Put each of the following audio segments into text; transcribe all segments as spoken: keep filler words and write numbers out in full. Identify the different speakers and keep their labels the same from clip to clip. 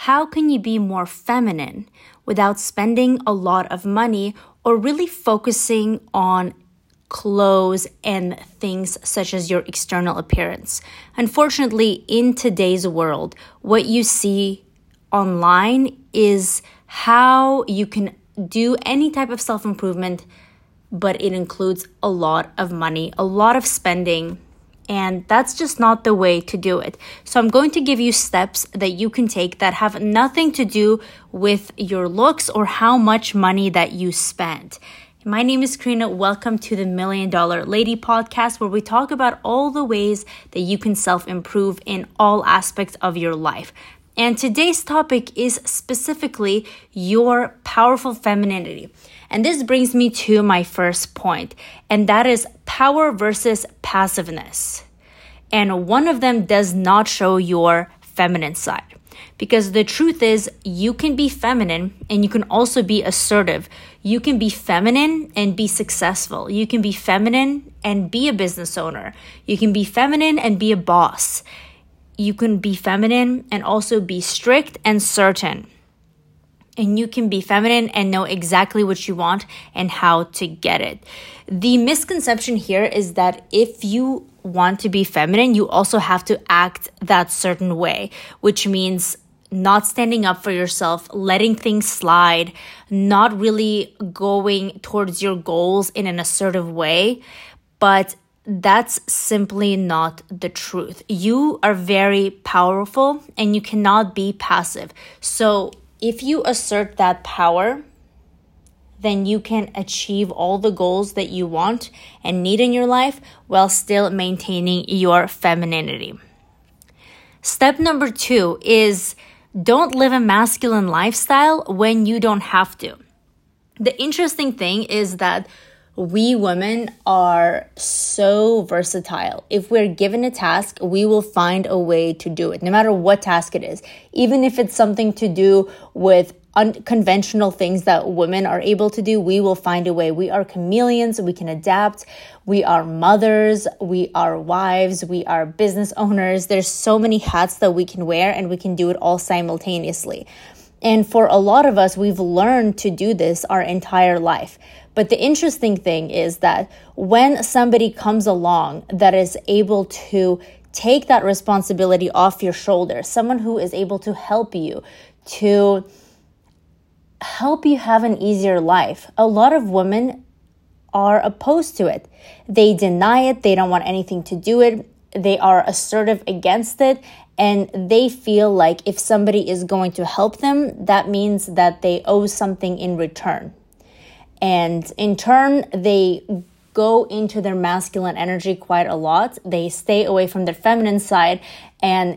Speaker 1: how can you be more feminine without spending a lot of money or really focusing on clothes and things such as your external appearance? Unfortunately, in today's world, what you see online is how you can do any type of self-improvement, but it includes a lot of money, a lot of spending, and that's just not the way to do it. So I'm going to give you steps that you can take that have nothing to do with your looks or how much money that you spend. My name is Karina. Welcome to the Million Dollar Lady podcast, where we talk about all the ways that you can self-improve in all aspects of your life. And today's topic is specifically your powerful femininity. And this brings me to my first point, and that is power versus passiveness. And one of them does not show your feminine side. Because the truth is, you can be feminine and you can also be assertive. You can be feminine and be successful. You can be feminine and be a business owner. You can be feminine and be a boss. You can be feminine and also be strict and certain. And you can be feminine and know exactly what you want and how to get it. The misconception here is that if you want to be feminine, you also have to act that certain way, which means not standing up for yourself, letting things slide, not really going towards your goals in an assertive way. But that's simply not the truth. You are very powerful and you cannot be passive. So if you assert that power, then you can achieve all the goals that you want and need in your life while still maintaining your femininity. Step number two is don't live a masculine lifestyle when you don't have to. The interesting thing is that we women are so versatile. If we're given a task, we will find a way to do it, no matter what task it is. Even if it's something to do with unconventional things that women are able to do, we will find a way. We are chameleons. We can adapt. We are mothers. We are wives. We are business owners. There's so many hats that we can wear, and we can do it all simultaneously. And for a lot of us, we've learned to do this our entire life. But the interesting thing is that when somebody comes along that is able to take that responsibility off your shoulders, someone who is able to help you, to help you have an easier life, a lot of women are opposed to it. They deny it. They don't want anything to do it. They are assertive against it. And they feel like if somebody is going to help them, that means that they owe something in return. And in turn, they go into their masculine energy quite a lot. They stay away from their feminine side and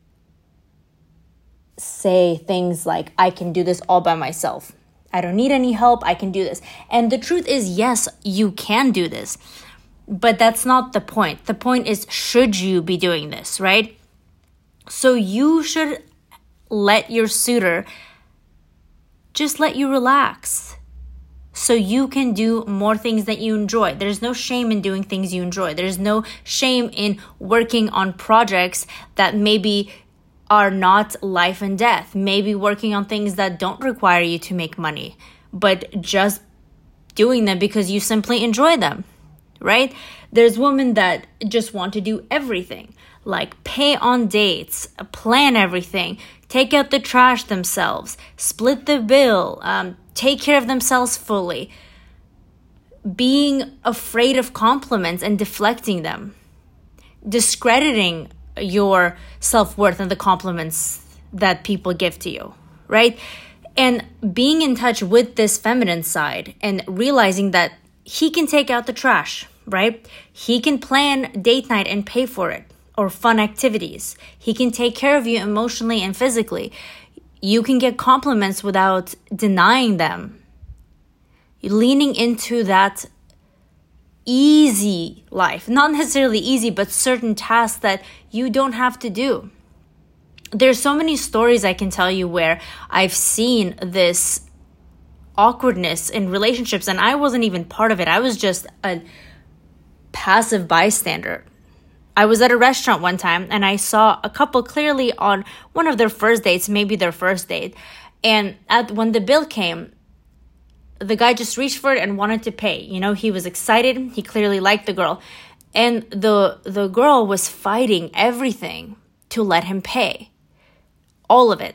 Speaker 1: say things like, I can do this all by myself. I don't need any help. I can do this. And the truth is, yes, you can do this. But that's not the point. The point is, should you be doing this, right? So you should let your suitor just let you relax so you can do more things that you enjoy. There's no shame in doing things you enjoy. There's no shame in working on projects that maybe are not life and death. Maybe working on things that don't require you to make money, but just doing them because you simply enjoy them, right? There's women that just want to do everything, like pay on dates, plan everything, take out the trash themselves, split the bill, um, take care of themselves fully, being afraid of compliments and deflecting them, discrediting your self-worth and the compliments that people give to you, right? And being in touch with this feminine side and realizing that he can take out the trash, right? He can plan date night and pay for it, or fun activities. He can take care of you emotionally and physically. You can get compliments without denying them. Leaning into that easy life, not necessarily easy, but certain tasks that you don't have to do. There's so many stories I can tell you where I've seen this awkwardness in relationships, and I wasn't even part of it. I was just a passive bystander. I was at a restaurant one time and I saw a couple clearly on one of their first dates, maybe their first date. And at when the bill came, the guy just reached for it and wanted to pay. You know, he was excited. He clearly liked the girl. And the the girl was fighting everything to let him pay. All of it.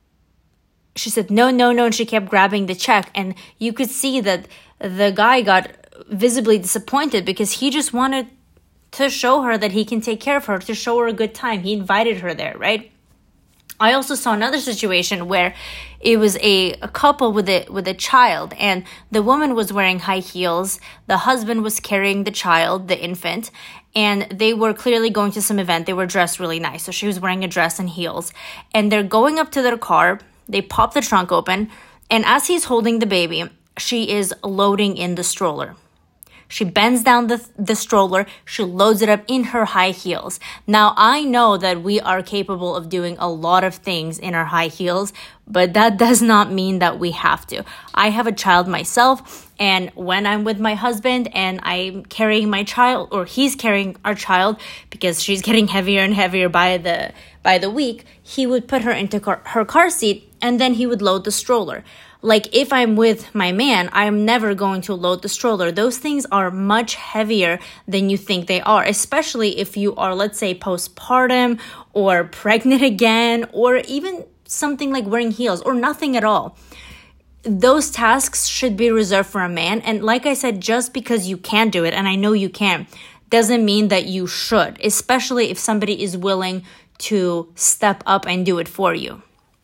Speaker 1: She said, no, no, no. And she kept grabbing the check. And you could see that the guy got visibly disappointed because he just wanted to show her that he can take care of her, to show her a good time. He invited her there, right? I also saw another situation where it was a, a couple with a with a child, and the woman was wearing high heels. The husband was carrying the child, the infant, and they were clearly going to some event. They were dressed really nice. So she was wearing a dress and heels. And they're going up to their car. They pop the trunk open. And as he's holding the baby, she is loading in the stroller. She bends down the, the stroller. She loads it up in her high heels. Now, I know that we are capable of doing a lot of things in our high heels, but that does not mean that we have to. I have a child myself, and when I'm with my husband and I'm carrying my child, or he's carrying our child because she's getting heavier and heavier by the by the week, he would put her into car, her car seat, and then he would load the stroller. Like if I'm with my man, I'm never going to load the stroller. Those things are much heavier than you think they are, especially if you are, let's say, postpartum or pregnant again, or even something like wearing heels or nothing at all. Those tasks should be reserved for a man. And like I said, just because you can do it, and I know you can, doesn't mean that you should, especially if somebody is willing to step up and do it for you.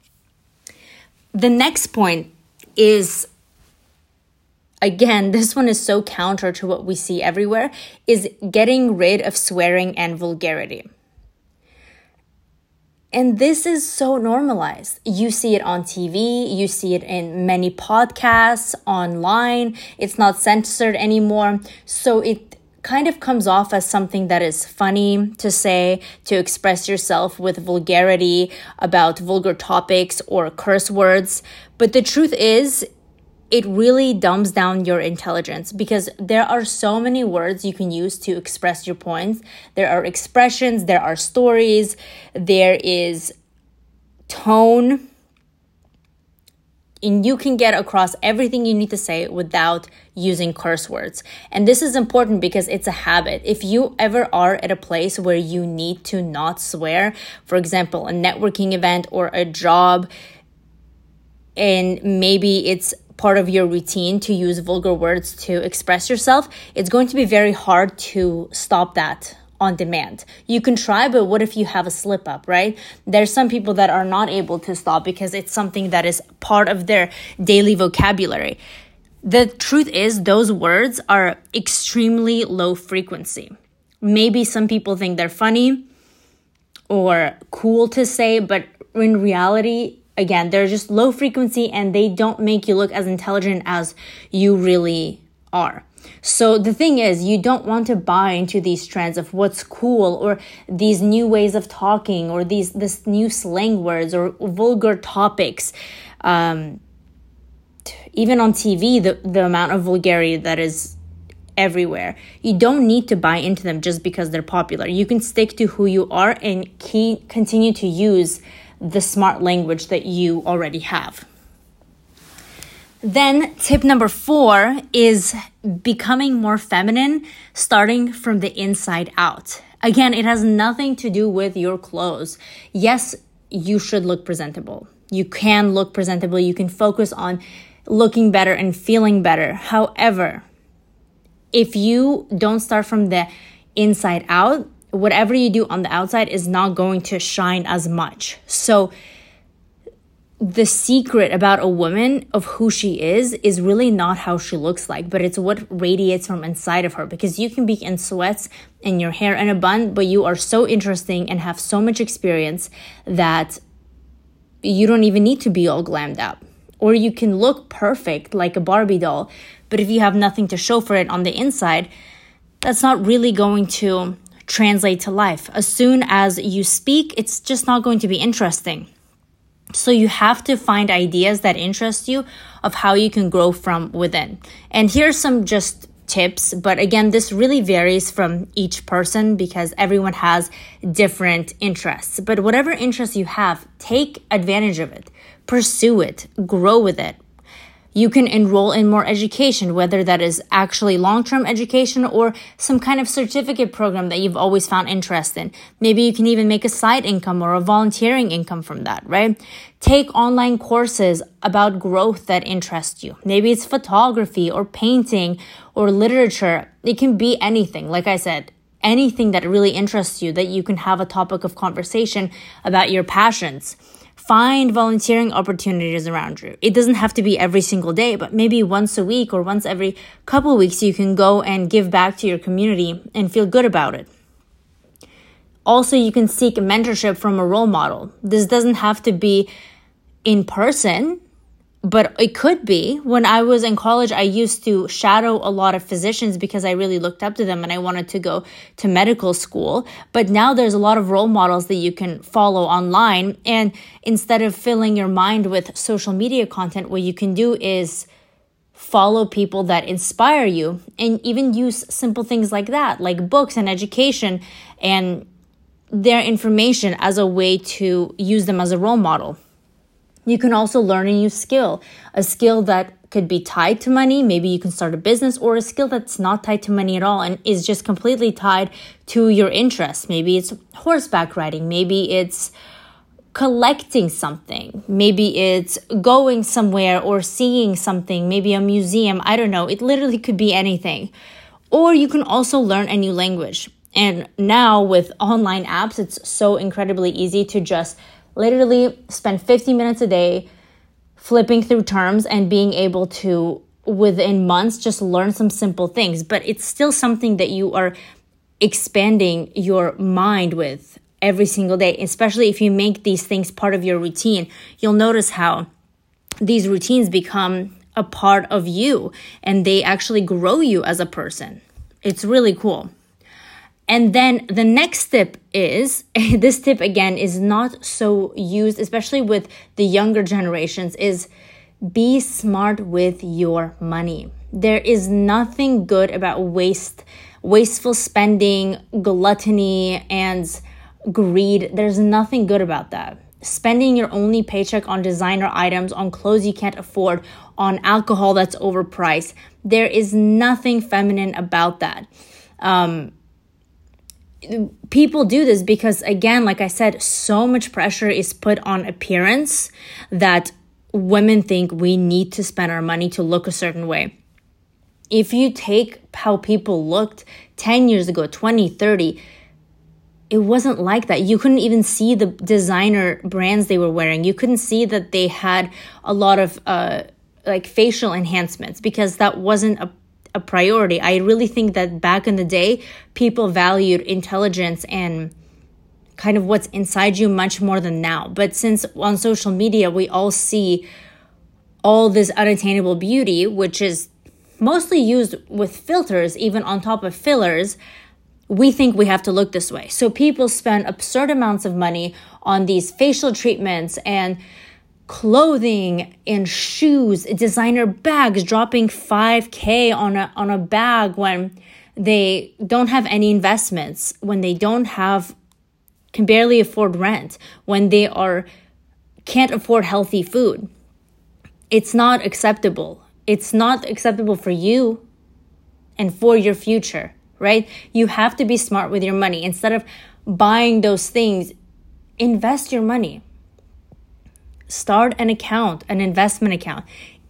Speaker 1: The next point is, again, this one is so counter to what we see everywhere, is getting rid of swearing and vulgarity. And this is so normalized. You see it on T V, you see it in many podcasts, online. It's not censored anymore. So it kind of comes off as something that is funny to say, to express yourself with vulgarity about vulgar topics or curse words. But the truth is, it really dumbs down your intelligence because there are so many words you can use to express your points. There are expressions, there are stories, there is tone, and you can get across everything you need to say without using curse words. And this is important because it's a habit. If you ever are at a place where you need to not swear, for example, a networking event or a job, and maybe it's part of your routine to use vulgar words to express yourself, it's going to be very hard to stop that on demand. You can try, but what if you have a slip up, right? There's some people that are not able to stop because it's something that is part of their daily vocabulary. The truth is, those words are extremely low frequency. Maybe some people think they're funny or cool to say, but in reality, again, they're just low frequency and they don't make you look as intelligent as you really are. So the thing is, you don't want to buy into these trends of what's cool or these new ways of talking or these this new slang words or vulgar topics. Um, even on T V, the, the amount of vulgarity that is everywhere. You don't need to buy into them just because they're popular. You can stick to who you are and keep, continue to use the smart language that you already have. Then tip number four is becoming more feminine, starting from the inside out. Again, it has nothing to do with your clothes. Yes, you should look presentable. You can look presentable. You can focus on looking better and feeling better. However, if you don't start from the inside out, whatever you do on the outside is not going to shine as much. So the secret about a woman of who she is is really not how she looks like, but it's what radiates from inside of her. Because you can be in sweats and your hair in a bun, but you are so interesting and have so much experience that you don't even need to be all glammed up. Or you can look perfect like a Barbie doll, but if you have nothing to show for it on the inside, that's not really going to translate to life. As soon as you speak, it's just not going to be interesting. So you have to find ideas that interest you of how you can grow from within. And here's some just tips. But again, this really varies from each person because everyone has different interests. But whatever interests you have, take advantage of it, pursue it, grow with it. You can enroll in more education, whether that is actually long-term education or some kind of certificate program that you've always found interest in. Maybe you can even make a side income or a volunteering income from that, right? Take online courses about growth that interest you. Maybe it's photography or painting or literature. It can be anything. Like I said, anything that really interests you that you can have a topic of conversation about your passions. Find volunteering opportunities around you. It doesn't have to be every single day, but maybe once a week or once every couple of weeks, you can go and give back to your community and feel good about it. Also, you can seek mentorship from a role model. This doesn't have to be in person, but it could be. When I was in college, I used to shadow a lot of physicians because I really looked up to them and I wanted to go to medical school. But now there's a lot of role models that you can follow online. And instead of filling your mind with social media content, what you can do is follow people that inspire you and even use simple things like that, like books and education and their information as a way to use them as a role model. You can also learn a new skill, a skill that could be tied to money. Maybe you can start a business, or a skill that's not tied to money at all and is just completely tied to your interests. Maybe it's horseback riding. Maybe it's collecting something. Maybe it's going somewhere or seeing something, maybe a museum. I don't know. It literally could be anything. Or you can also learn a new language. And now with online apps, it's so incredibly easy to just literally spend fifty minutes a day flipping through terms and being able to, within months, just learn some simple things. But it's still something that you are expanding your mind with every single day, especially if you make these things part of your routine. You'll notice how these routines become a part of you and they actually grow you as a person. It's really cool. And then the next tip is, this tip again is not so used, especially with the younger generations, is be smart with your money. There is nothing good about waste, wasteful spending, gluttony, and greed. There's nothing good about that. Spending your only paycheck on designer items, on clothes you can't afford, on alcohol that's overpriced. There is nothing feminine about that. Um, People do this because, again, like I said, so much pressure is put on appearance that women think we need to spend our money to look a certain way. If you take how people looked ten years ago, twenty, thirty, it wasn't like that. You couldn't even see the designer brands they were wearing. You couldn't see that they had a lot of uh, like facial enhancements because that wasn't a a priority. I really think that back in the day, people valued intelligence and kind of what's inside you much more than now. But since on social media, we all see all this unattainable beauty, which is mostly used with filters, even on top of fillers, we think we have to look this way. So people spend absurd amounts of money on these facial treatments and clothing and shoes, designer bags, dropping five K on a on a bag when they don't have any investments, when they don't have, can barely afford rent, when they are can't afford healthy food. It's not acceptable. It's not acceptable for you and for your future, right? You have to be smart with your money. Instead of buying those things, invest your money. Start an account, an investment account.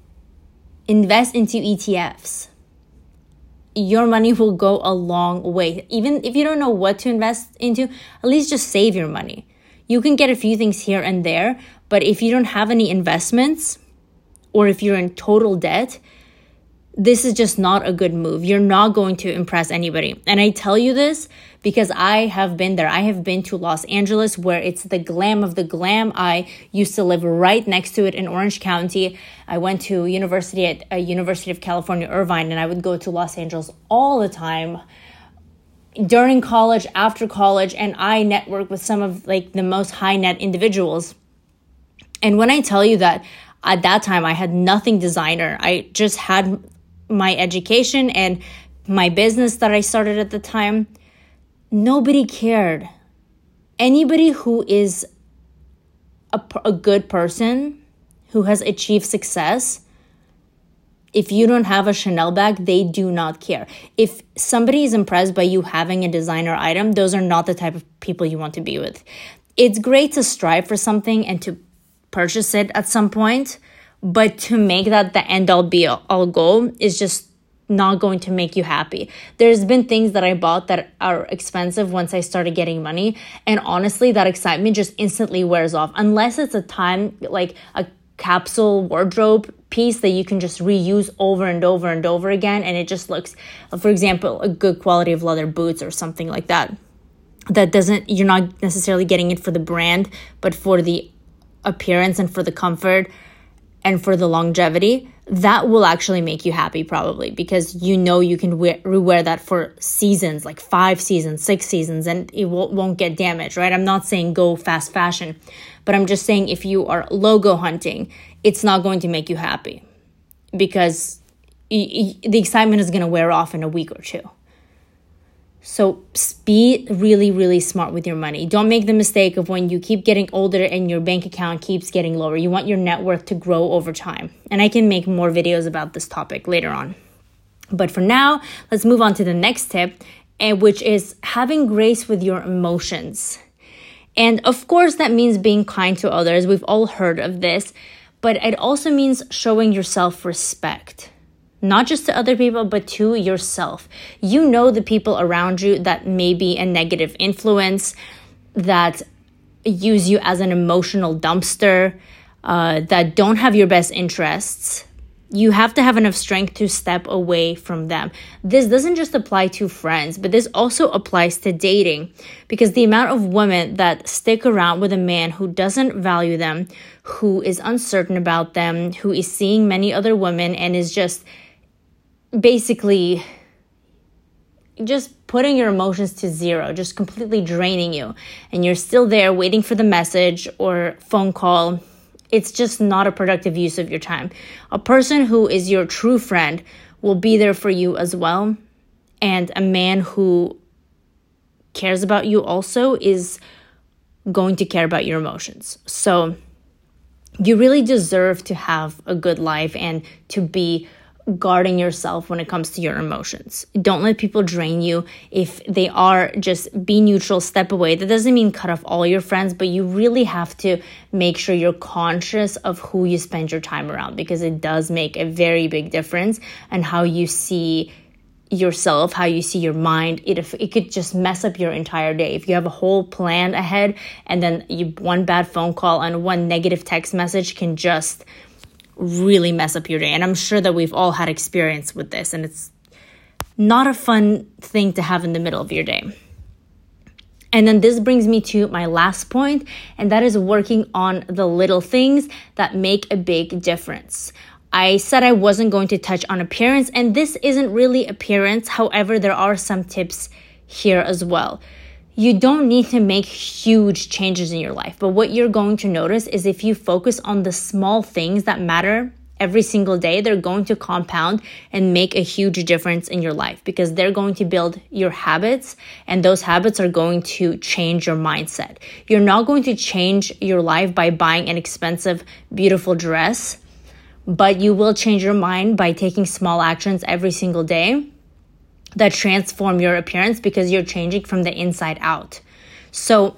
Speaker 1: Invest into E T Fs. Your money will go a long way. Even if you don't know what to invest into, at least just save your money. You can get a few things here and there, but if you don't have any investments, or if you're in total debt, this is just not a good move. You're not going to impress anybody. And I tell you this because I have been there. I have been to Los Angeles, where it's the glam of the glam. I used to live right next to it in Orange County. I went to university at uh, University of California, Irvine, and I would go to Los Angeles all the time during college, after college, and I network with some of like the most high net individuals. And when I tell you that at that time I had nothing designer, I just had my education and my business that I started at the time, nobody cared. Anybody who is a, a good person, who has achieved success, if you don't have a Chanel bag, they do not care. If somebody is impressed by you having a designer item, those are not the type of people you want to be with. It's great to strive for something and to purchase it at some point, but to make that the end all be all goal is just not going to make you happy. There's been things that I bought that are expensive once I started getting money, and honestly, that excitement just instantly wears off. Unless it's a time, like a capsule wardrobe piece that you can just reuse over and over and over again, and it just looks, for example, a good quality of leather boots or something like that. That doesn't, you're not necessarily getting it for the brand, but for the appearance and for the comfort and for the longevity. That will actually make you happy probably, because you know you can wear, rewear that for seasons, like five seasons, six seasons, and it won't, won't get damaged, right? I'm not saying go fast fashion, but I'm just saying if you are logo hunting, it's not going to make you happy because y- y- the excitement is going to wear off in a week or two. So be really, really smart with your money. Don't make the mistake of when you keep getting older and your bank account keeps getting lower. You want your net worth to grow over time. And I can make more videos about this topic later on. But for now, let's move on to the next tip, which is having grace with your emotions. And of course, that means being kind to others. We've all heard of this. But it also means showing yourself respect. Not just to other people, but to yourself. You know the people around you that may be a negative influence, that use you as an emotional dumpster, uh, that don't have your best interests. You have to have enough strength to step away from them. This doesn't just apply to friends, but this also applies to dating, because the amount of women that stick around with a man who doesn't value them, who is uncertain about them, who is seeing many other women and is just basically just putting your emotions to zero, just completely draining you, and you're still there waiting for the message or phone call. It's just not a productive use of your time. A person who is your true friend will be there for you as well, and a man who cares about you also is going to care about your emotions. So you really deserve to have a good life and to be guarding yourself when it comes to your emotions. Don't let people drain you. If they are, just be neutral, step away. That doesn't mean cut off all your friends, but you really have to make sure you're conscious of who you spend your time around, because it does make a very big difference in how you see yourself, how you see your mind. It, it could just mess up your entire day. If you have a whole plan ahead and then you, one bad phone call and one negative text message can just really mess up your day. And I'm sure that we've all had experience with this, and it's not a fun thing to have in the middle of your day. And then this brings me to my last point, and that is working on the little things that make a big difference. I said I wasn't going to touch on appearance, and this isn't really appearance. However, there are some tips here as well. You don't need to make huge changes in your life, but what you're going to notice is if you focus on the small things that matter every single day, they're going to compound and make a huge difference in your life, because they're going to build your habits, and those habits are going to change your mindset. You're not going to change your life by buying an expensive, beautiful dress, but you will change your mind by taking small actions every single day that transform your appearance, because you're changing from the inside out. So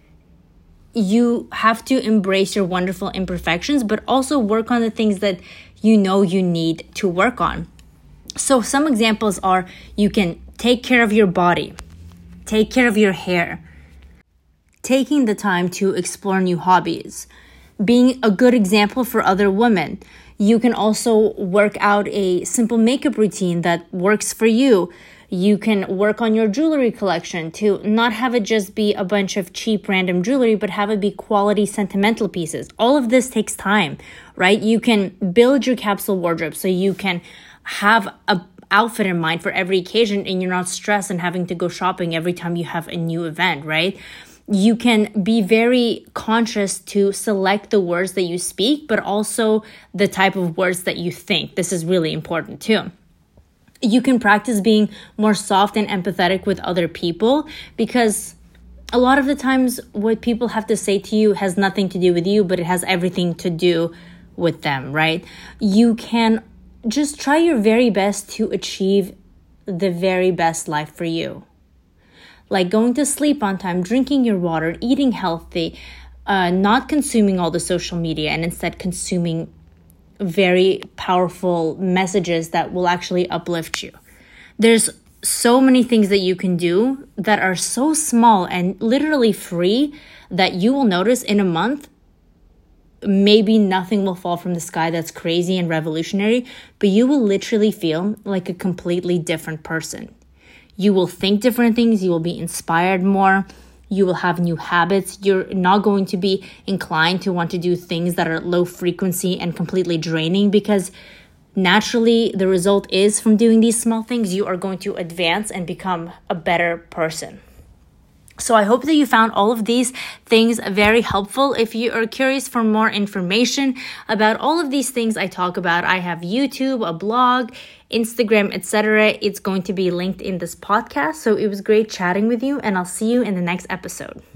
Speaker 1: you have to embrace your wonderful imperfections, but also work on the things that you know you need to work on. So some examples are, you can take care of your body, take care of your hair, taking the time to explore new hobbies, being a good example for other women. You can also work out a simple makeup routine that works for you. You can work on your jewelry collection to not have it just be a bunch of cheap random jewelry, but have it be quality sentimental pieces. All of this takes time, right? You can build your capsule wardrobe so you can have a outfit in mind for every occasion, and you're not stressed and having to go shopping every time you have a new event, right? You can be very conscious to select the words that you speak, but also the type of words that you think. This is really important too. You can practice being more soft and empathetic with other people, because a lot of the times what people have to say to you has nothing to do with you, but it has everything to do with them, right? You can just try your very best to achieve the very best life for you. Like going to sleep on time, drinking your water, eating healthy, uh, not consuming all the social media, and instead consuming very powerful messages that will actually uplift you. There's so many things that you can do that are so small and literally free that you will notice in a month, maybe nothing will fall from the sky that's crazy and revolutionary, but you will literally feel like a completely different person. You will think different things. You will be inspired more. You will have new habits. You're not going to be inclined to want to do things that are low frequency and completely draining, because naturally the result is from doing these small things, you are going to advance and become a better person. So I hope that you found all of these things very helpful. If you are curious for more information about all of these things I talk about, I have YouTube, a blog, Instagram, et cetera. It's going to be linked in this podcast. So it was great chatting with you, and I'll see you in the next episode.